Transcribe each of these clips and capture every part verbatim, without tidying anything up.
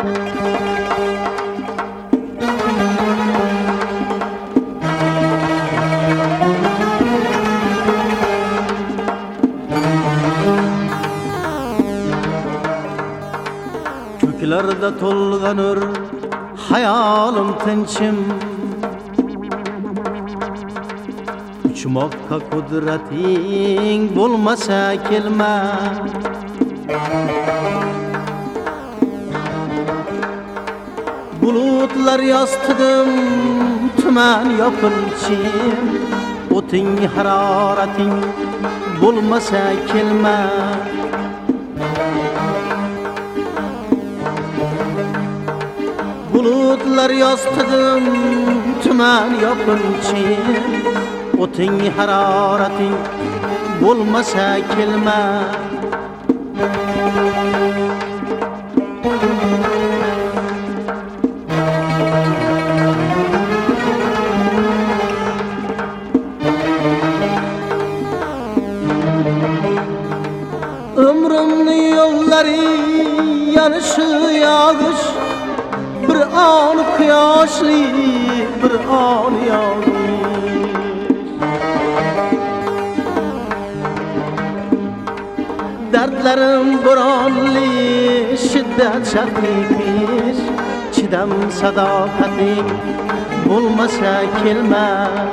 Köklarda to'lg'anur hayolim tinchim, uchmoqqa qudrating bo'lmasa kelma. Bulutlar yostidim tuman yopilchim, o'ting harorating bo'lmasa kelma. Bulutlar yostidim tuman yopilchim, o'ting harorating bo'lmasa kelma. Ömrümni yo'llari yanishi yog'ish, bir an quyoshli bir an yog'ish. Dardlarim bo'ronli shiddat shartlikish, chidam sadoqating bo'lmasa kelma.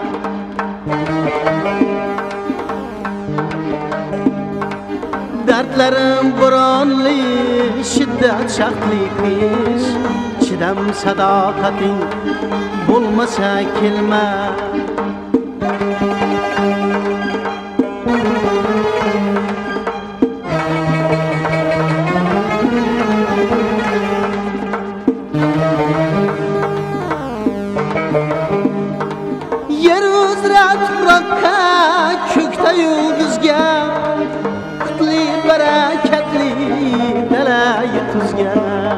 Dardlarim bo'ronli shiddat shartlikish, chidam sadoqating bo'lmasa kelma. Yer uzra tuproqqa, ko'kda yulduzga, qutli barakatli dalayi tuzga.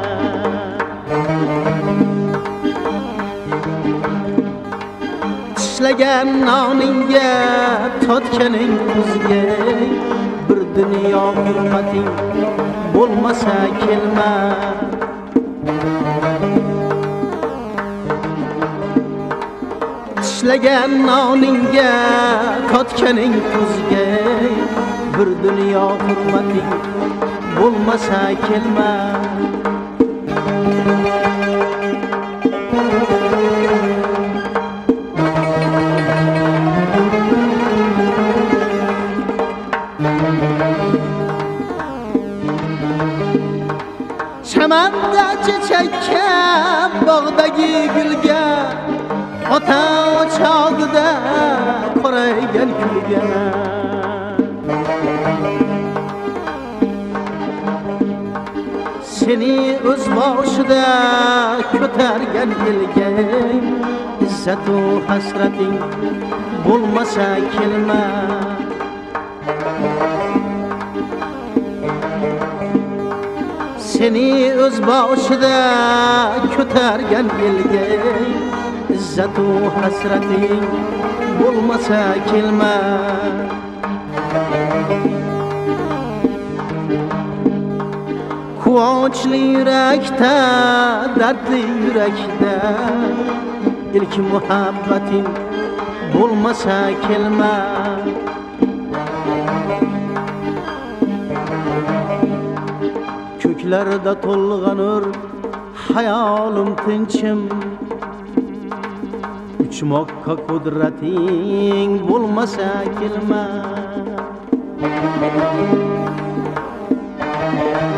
Tishlagan noningga, totganing tuzga, bir dunyo hurmating bo'lmasa kelma. Tishlagan noningga, totganing tuzga, bir dunyo hurmating bo'lmasa kelma. Chamanda chechakka, bog'dagi gulga, ota o'chog'ida qoraygan kulga. Seni o'z boshida ko'targan elga, izzat u hasrating bo'lmasa kelma. Seni o'z boshida ko'targan elga, izzat u hasrating bo'lmasa kelma. Quvonchli yurakda, dardli yurakda, ilk muhabbating bo'lmasa kelma. Ko'klarda to'lg'anur hayolim tinchim, uchmoqqa qudrating bo'lmasa kelma.